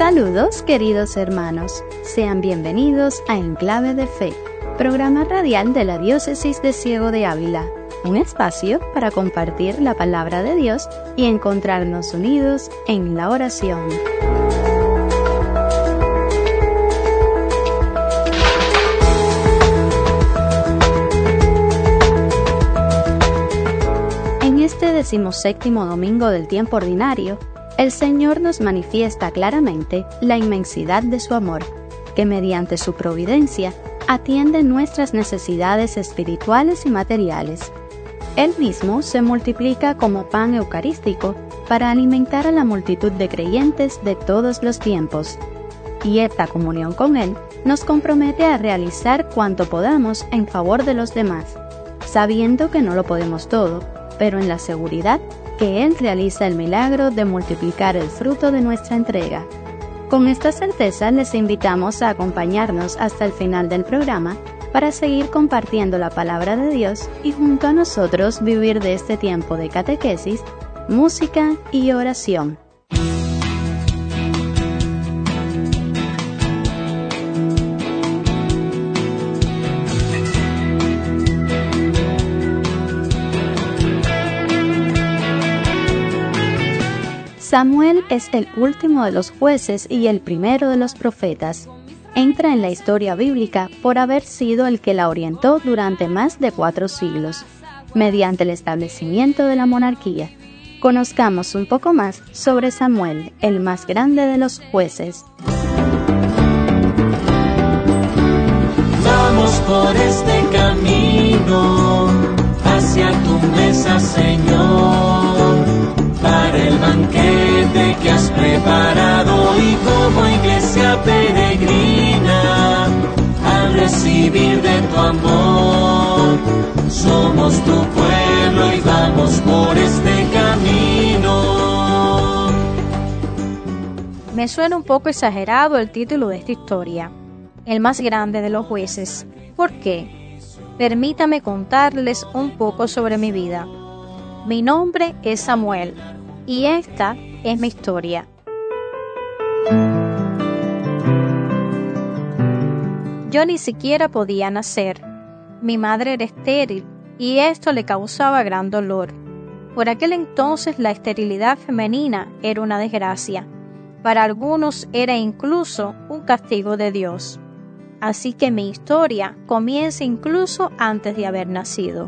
Saludos, queridos hermanos. Sean bienvenidos a Enclave de Fe, programa radial de la Diócesis de Ciego de Ávila, un espacio para compartir la palabra de Dios y encontrarnos unidos en la oración. En este 17º domingo del tiempo ordinario, el Señor nos manifiesta claramente la inmensidad de su amor, que mediante su providencia atiende nuestras necesidades espirituales y materiales. Él mismo se multiplica como pan eucarístico para alimentar a la multitud de creyentes de todos los tiempos, y esta comunión con Él nos compromete a realizar cuanto podamos en favor de los demás, sabiendo que no lo podemos todo, pero en la seguridad que Él realiza el milagro de multiplicar el fruto de nuestra entrega. Con esta certeza les invitamos a acompañarnos hasta el final del programa para seguir compartiendo la palabra de Dios y junto a nosotros vivir de este tiempo de catequesis, música y oración. Samuel es el último de los jueces y el primero de los profetas. Entra en la historia bíblica por haber sido el que la orientó durante más de 4 siglos, mediante el establecimiento de la monarquía. Conozcamos un poco más sobre Samuel, el más grande de los jueces. Vamos por este camino hacia tu mesa, Señor, para el banquete que has preparado y como iglesia peregrina, al recibir de tu amor, somos tu pueblo y vamos por este camino. Me suena un poco exagerado el título de esta historia, el más grande de los jueces. ¿Por qué? Permítame contarles un poco sobre mi vida. Mi nombre es Samuel y esta es mi historia. Yo ni siquiera podía nacer. Mi madre era estéril y esto le causaba gran dolor. Por aquel entonces la esterilidad femenina era una desgracia. Para algunos era incluso un castigo de Dios. Así que mi historia comienza incluso antes de haber nacido.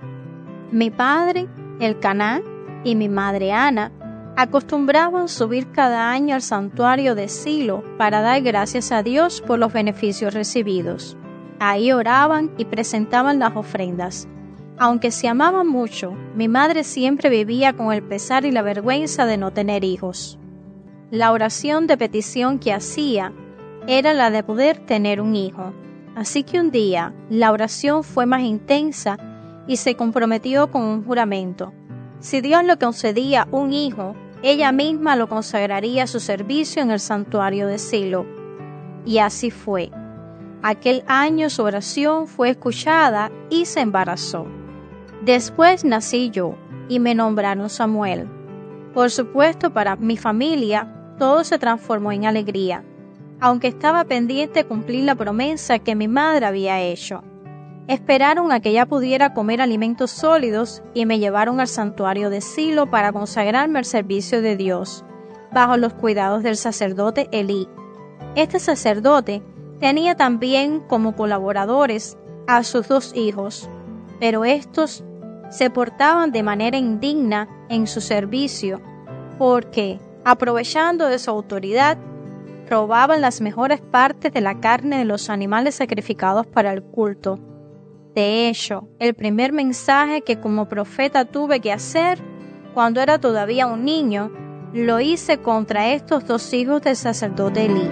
Mi padre, Elcaná, y mi madre Ana acostumbraban subir cada año al santuario de Silo para dar gracias a Dios por los beneficios recibidos. Ahí oraban y presentaban las ofrendas. Aunque se amaban mucho, mi madre siempre vivía con el pesar y la vergüenza de no tener hijos. La oración de petición que hacía era la de poder tener un hijo. Así que un día la oración fue más intensa y se comprometió con un juramento. Si Dios le concedía un hijo, ella misma lo consagraría a su servicio en el santuario de Silo. Y así fue. Aquel año su oración fue escuchada y se embarazó. Después nací yo y me nombraron Samuel. Por supuesto, para mi familia, todo se transformó en alegría, aunque estaba pendiente de cumplir la promesa que mi madre había hecho. Esperaron a que ella pudiera comer alimentos sólidos y me llevaron al santuario de Silo para consagrarme al servicio de Dios, bajo los cuidados del sacerdote Elí. Este sacerdote tenía también como colaboradores a sus 2 hijos, pero estos se portaban de manera indigna en su servicio, porque, aprovechando de su autoridad, robaban las mejores partes de la carne de los animales sacrificados para el culto. De hecho, el primer mensaje que como profeta tuve que hacer cuando era todavía un niño, lo hice contra estos 2 hijos del sacerdote Elí.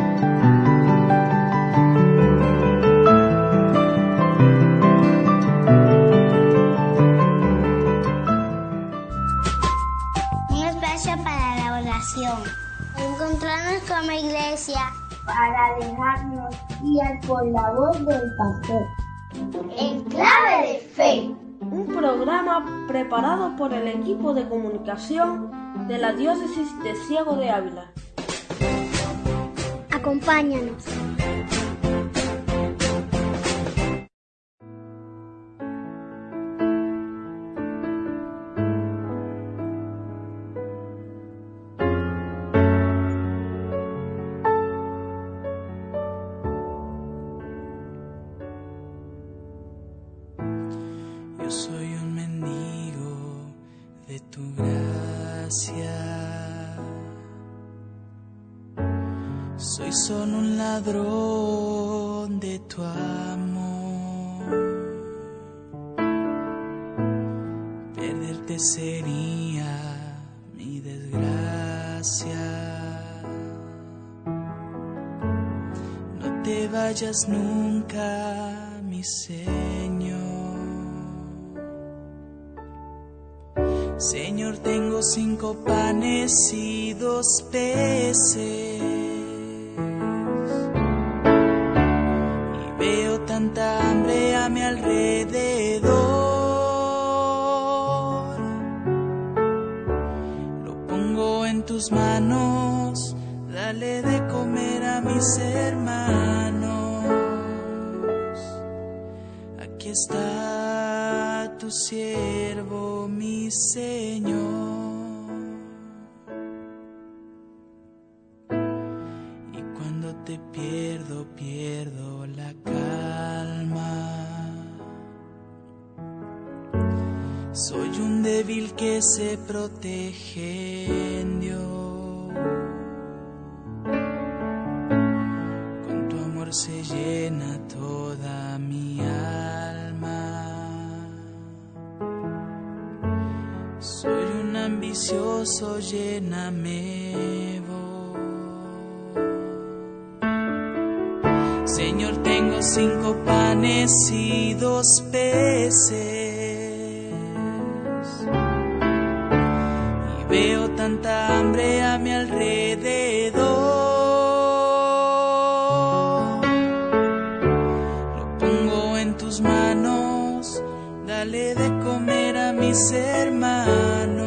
Un espacio para la oración. Encontrarnos como iglesia para dejarnos guiar por la voz del pastor. Enclave de Fe, un programa preparado por el equipo de comunicación de la Diócesis de Ciego de Ávila. Acompáñanos. Yo soy un mendigo de tu gracia. Soy solo un ladrón de tu amor. Perderte sería mi desgracia. No te vayas nunca, mi Señor. Señor, tengo 5 panes y 2 peces. Y veo tanta hambre a mi alrededor. Lo pongo en tus manos, dale de comer a mis hermanos. Aquí está tu siervo, mi Señor. Y cuando te pierdo, pierdo la calma. Soy un débil que se protege en Dios. Con tu amor se llena toda mi alma. Soy un ambicioso, lléname vos. Señor, tengo 5 panes y 2 peces. Y veo tanta hambre a mi alrededor. Lo pongo en tus manos, dale de comer a mis hermanos.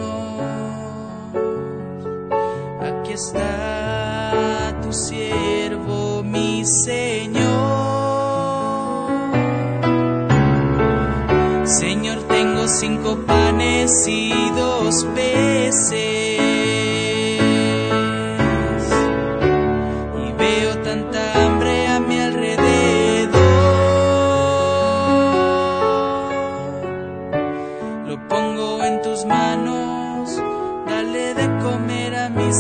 Aquí está tu siervo, mi Señor. Señor, tengo 5 panes y 2 peces. Y veo tanta hambre a mi alrededor. Lo pongo en tus manos, dale de comer a mis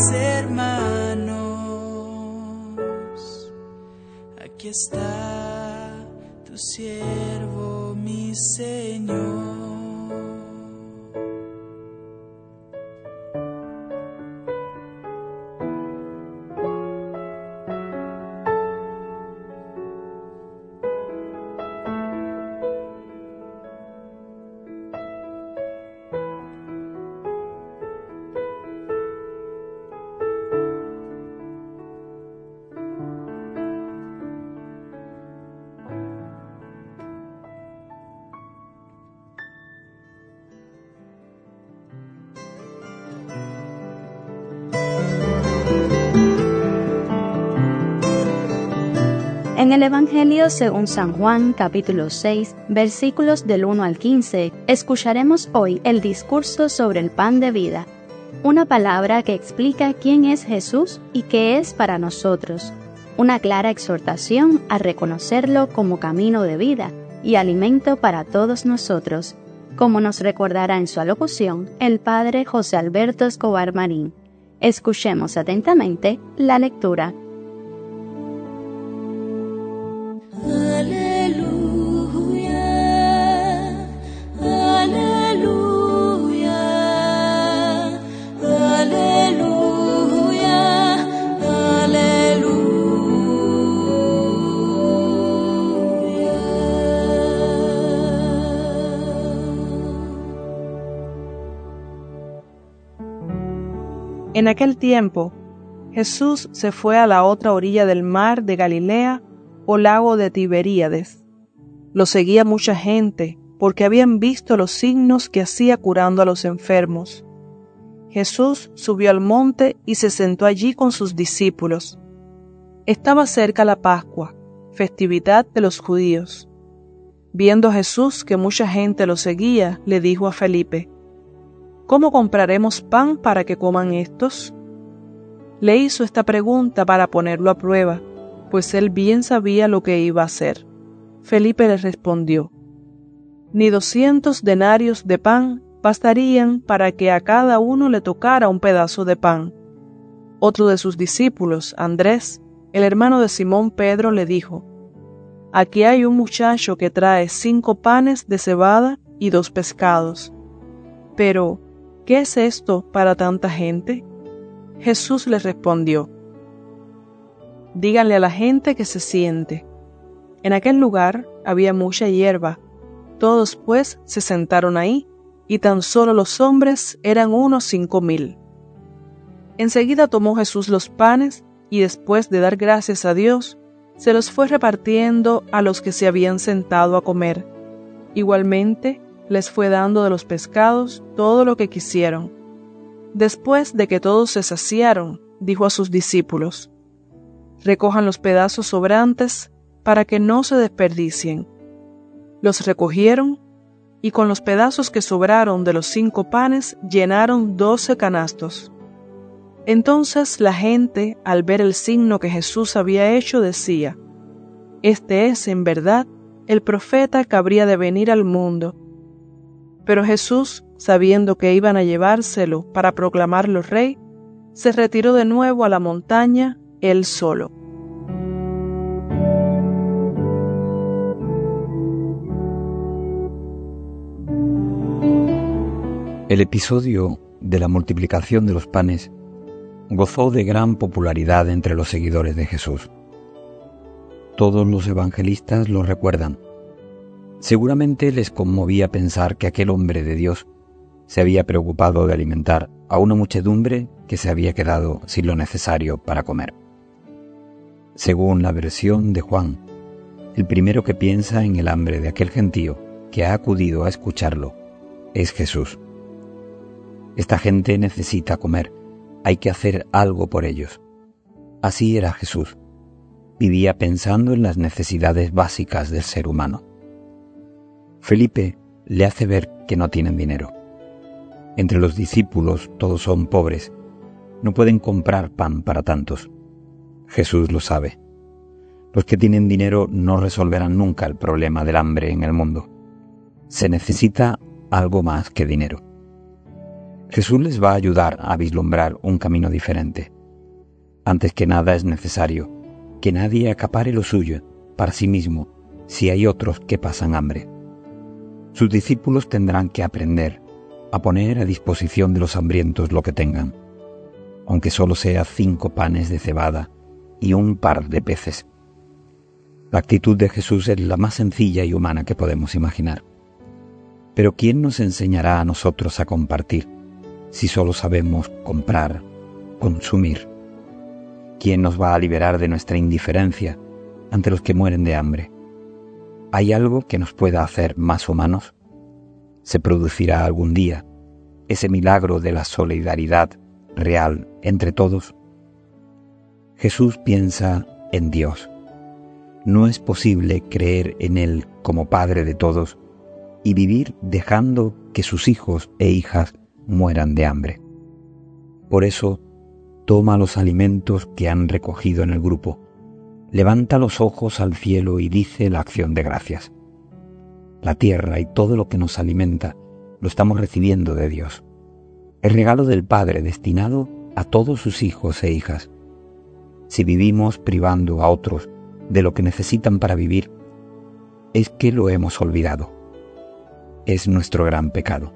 hermanos. Aquí está tu siervo, mi Señor. En el Evangelio según San Juan, capítulo 6, versículos del 1 al 15, escucharemos hoy el discurso sobre el pan de vida, una palabra que explica quién es Jesús y qué es para nosotros, una clara exhortación a reconocerlo como camino de vida y alimento para todos nosotros, como nos recordará en su alocución el Padre José Alberto Escobar Marín. Escuchemos atentamente la lectura. En aquel tiempo, Jesús se fue a la otra orilla del mar de Galilea o lago de Tiberíades. Lo seguía mucha gente, porque habían visto los signos que hacía curando a los enfermos. Jesús subió al monte y se sentó allí con sus discípulos. Estaba cerca la Pascua, festividad de los judíos. Viendo Jesús que mucha gente lo seguía, le dijo a Felipe: ¿Cómo compraremos pan para que coman estos? Le hizo esta pregunta para ponerlo a prueba, pues él bien sabía lo que iba a hacer. Felipe le respondió: Ni 200 denarios de pan bastarían para que a cada uno le tocara un pedazo de pan. Otro de sus discípulos, Andrés, el hermano de Simón Pedro, le dijo: Aquí hay un muchacho que trae 5 panes de cebada y 2 pescados. Pero, ¿qué es esto para tanta gente? Jesús les respondió: Díganle a la gente que se siente. En aquel lugar había mucha hierba. Todos pues se sentaron ahí, y tan solo los hombres eran unos 5,000. Enseguida tomó Jesús los panes, y después de dar gracias a Dios, se los fue repartiendo a los que se habían sentado a comer. Igualmente, les fue dando de los pescados todo lo que quisieron. Después de que todos se saciaron, dijo a sus discípulos: Recojan los pedazos sobrantes para que no se desperdicien. Los recogieron, y con los pedazos que sobraron de los 5 panes llenaron 12 canastos. Entonces la gente, al ver el signo que Jesús había hecho, decía: Este es, en verdad, el profeta que habría de venir al mundo. Pero Jesús, sabiendo que iban a llevárselo para proclamarlo rey, se retiró de nuevo a la montaña, él solo. El episodio de la multiplicación de los panes gozó de gran popularidad entre los seguidores de Jesús. Todos los evangelistas lo recuerdan. Seguramente les conmovía pensar que aquel hombre de Dios se había preocupado de alimentar a una muchedumbre que se había quedado sin lo necesario para comer. Según la versión de Juan, el primero que piensa en el hambre de aquel gentío que ha acudido a escucharlo es Jesús. Esta gente necesita comer, hay que hacer algo por ellos. Así era Jesús. Vivía pensando en las necesidades básicas del ser humano. Felipe le hace ver que no tienen dinero. Entre los discípulos todos son pobres. No pueden comprar pan para tantos. Jesús lo sabe. Los que tienen dinero no resolverán nunca el problema del hambre en el mundo. Se necesita algo más que dinero. Jesús les va a ayudar a vislumbrar un camino diferente. Antes que nada es necesario que nadie acapare lo suyo para sí mismo si hay otros que pasan hambre. Sus discípulos tendrán que aprender a poner a disposición de los hambrientos lo que tengan, aunque solo sea 5 panes de cebada y un par de peces. La actitud de Jesús es la más sencilla y humana que podemos imaginar. Pero ¿quién nos enseñará a nosotros a compartir si solo sabemos comprar, consumir? ¿Quién nos va a liberar de nuestra indiferencia ante los que mueren de hambre? ¿Hay algo que nos pueda hacer más humanos? ¿Se producirá algún día ese milagro de la solidaridad real entre todos? Jesús piensa en Dios. No es posible creer en Él como Padre de todos y vivir dejando que sus hijos e hijas mueran de hambre. Por eso, toma los alimentos que han recogido en el grupo, levanta los ojos al cielo y dice la acción de gracias. La tierra y todo lo que nos alimenta lo estamos recibiendo de Dios. El regalo del Padre destinado a todos sus hijos e hijas. Si vivimos privando a otros de lo que necesitan para vivir, es que lo hemos olvidado. Es nuestro gran pecado.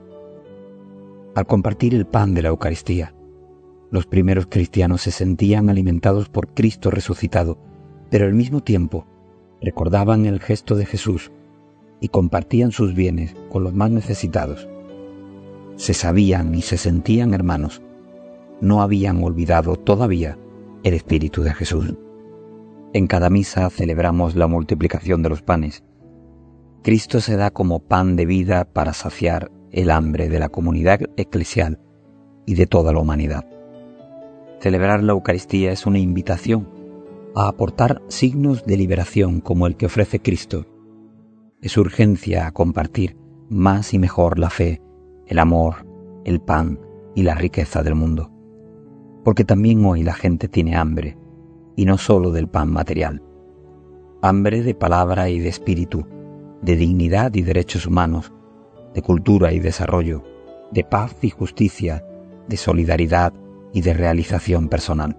Al compartir el pan de la Eucaristía, los primeros cristianos se sentían alimentados por Cristo resucitado, pero al mismo tiempo recordaban el gesto de Jesús y compartían sus bienes con los más necesitados. Se sabían y se sentían hermanos. No habían olvidado todavía el espíritu de Jesús. En cada misa celebramos la multiplicación de los panes. Cristo se da como pan de vida para saciar el hambre de la comunidad eclesial y de toda la humanidad. Celebrar la Eucaristía es una invitación a aportar signos de liberación como el que ofrece Cristo. Es urgencia a compartir más y mejor la fe, el amor, el pan y la riqueza del mundo. Porque también hoy la gente tiene hambre, y no solo del pan material. Hambre de palabra y de espíritu, de dignidad y derechos humanos, de cultura y desarrollo, de paz y justicia, de solidaridad y de realización personal.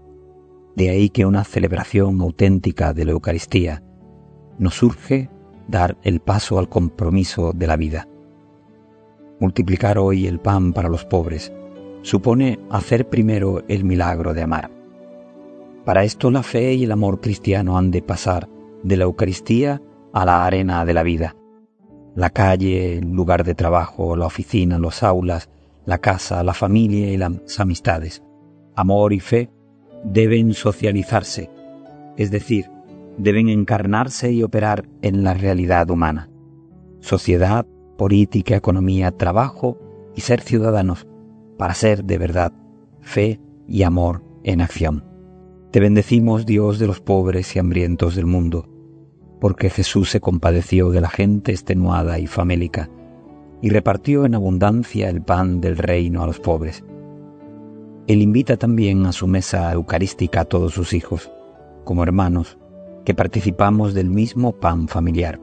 De ahí que una celebración auténtica de la Eucaristía nos urge dar el paso al compromiso de la vida. Multiplicar hoy el pan para los pobres supone hacer primero el milagro de amar. Para esto la fe y el amor cristiano han de pasar de la Eucaristía a la arena de la vida. La calle, el lugar de trabajo, la oficina, los aulas, la casa, la familia y las amistades. Amor y fe deben socializarse, es decir, deben encarnarse y operar en la realidad humana. Sociedad, política, economía, trabajo y ser ciudadanos para ser de verdad fe y amor en acción. Te bendecimos, Dios de los pobres y hambrientos del mundo, porque Jesús se compadeció de la gente extenuada y famélica y repartió en abundancia el pan del reino a los pobres. Él invita también a su mesa eucarística a todos sus hijos, como hermanos, que participamos del mismo pan familiar.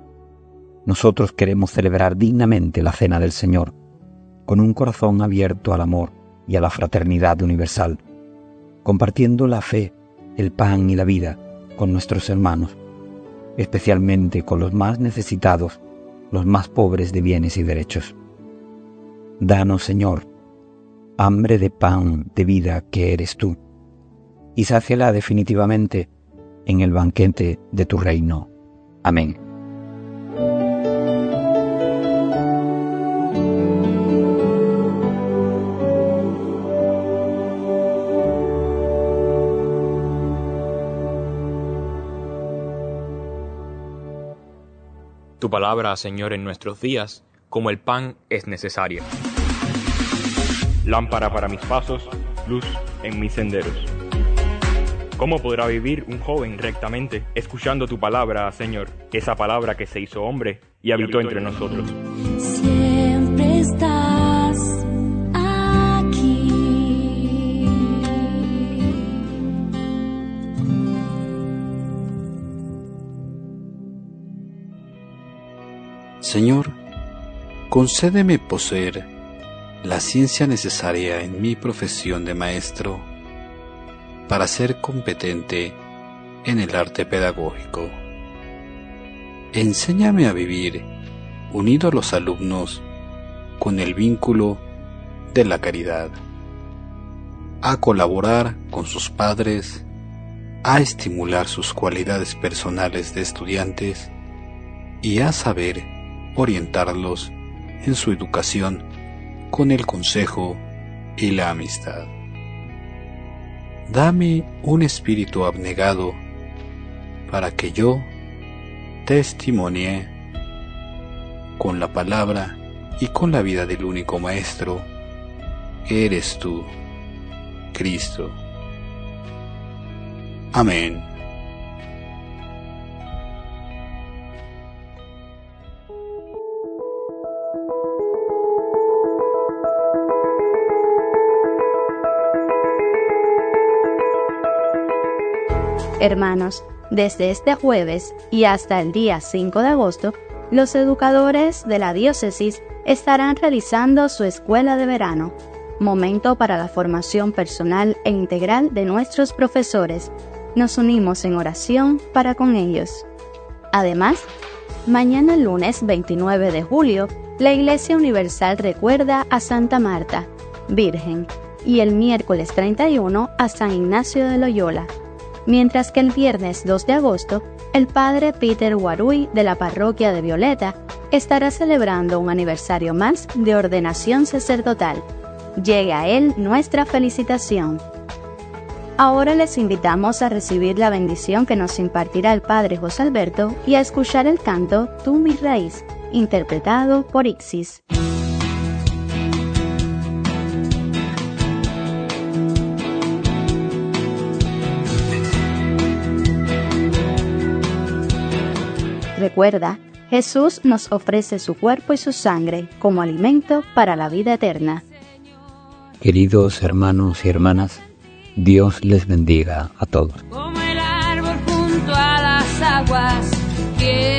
Nosotros queremos celebrar dignamente la Cena del Señor, con un corazón abierto al amor y a la fraternidad universal, compartiendo la fe, el pan y la vida con nuestros hermanos, especialmente con los más necesitados, los más pobres de bienes y derechos. Danos, Señor, hambre de pan de vida que eres tú, y sáciala definitivamente en el banquete de tu reino. Amén. Tu palabra, Señor, en nuestros días, como el pan, es necesaria. Lámpara para mis pasos, luz en mis senderos. ¿Cómo podrá vivir un joven rectamente escuchando tu palabra, Señor? Esa palabra que se hizo hombre y habitó entre nosotros. Siempre estás aquí. Señor, concédeme poseer la ciencia necesaria en mi profesión de maestro para ser competente en el arte pedagógico. Enséñame a vivir unido a los alumnos con el vínculo de la caridad, a colaborar con sus padres, a estimular sus cualidades personales de estudiantes y a saber orientarlos en su educación con el consejo y la amistad. Dame un espíritu abnegado para que yo testimonie con la palabra y con la vida del único Maestro que eres tú, Cristo. Amén. Hermanos, desde este jueves y hasta el día 5 de agosto, los educadores de la diócesis estarán realizando su escuela de verano, momento para la formación personal e integral de nuestros profesores. Nos unimos en oración para con ellos. Además, mañana lunes 29 de julio, la Iglesia Universal recuerda a Santa Marta, Virgen, y el miércoles 31 a San Ignacio de Loyola. Mientras que el viernes 2 de agosto, el padre Peter Guaruy de la parroquia de Violeta estará celebrando un aniversario más de ordenación sacerdotal. Llegue a él nuestra felicitación. Ahora les invitamos a recibir la bendición que nos impartirá el padre José Alberto y a escuchar el canto Tú mi raíz, interpretado por Ixis. Recuerda, Jesús nos ofrece su cuerpo y su sangre como alimento para la vida eterna. Queridos hermanos y hermanas, Dios les bendiga a todos. Como el árbol junto a las aguas,